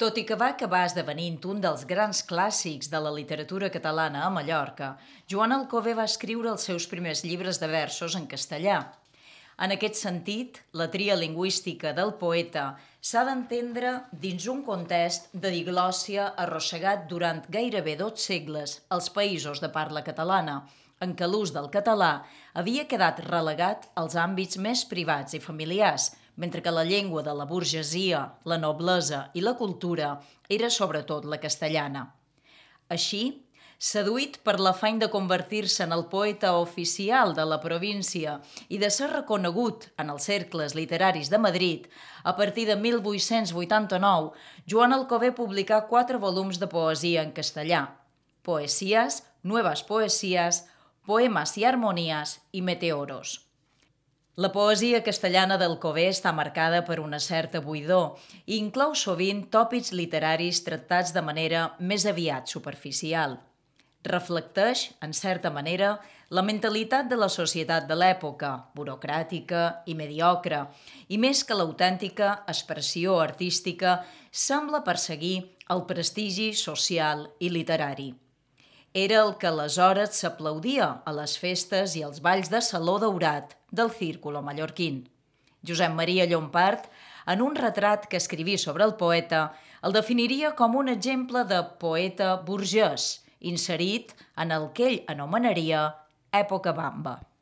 Tot i que va acabar esdevenint un dels grans clàssics de la literatura catalana a Mallorca, Joan Alcover va escriure els seus primers llibres de versos en castellà. En aquest sentit, la tria lingüística del poeta s'ha d'entendre dins un context de diglòssia arrossegat durant gairebé 2 segles als països de parla catalana, en què l'ús del català havia quedat relegat als àmbits més privats i familiars, mentre que la llengua de la burgesia, la noblesa i la cultura era sobretot la castellana. Així, seduït per l'afany de convertir-se en el poeta oficial de la província i de ser reconegut en els cercles literaris de Madrid, a partir de 1889, Joan Alcover publicà 4 volums de poesia en castellà: Poesías, Nuevas Poesías, Poemas y Armonías i Meteoros. La poesia castellana d'Alcover està marcada per una certa buidor i inclou sovint tòpics literaris tractats de manera més aviat superficial. Reflecteix, en certa manera, la mentalitat de la societat de l'època, burocràtica i mediocre, i més que l'autèntica expressió artística, sembla perseguir el prestigi social i literari. Era el que aleshores s'aplaudia a les festes i als balls de Saló Daurat del Círculo Mallorquín. Josep Maria Llompart, en un retrat que escriví sobre el poeta, el definiria com un exemple de poeta burgès, inserit en el que ell anomenaria època bamba.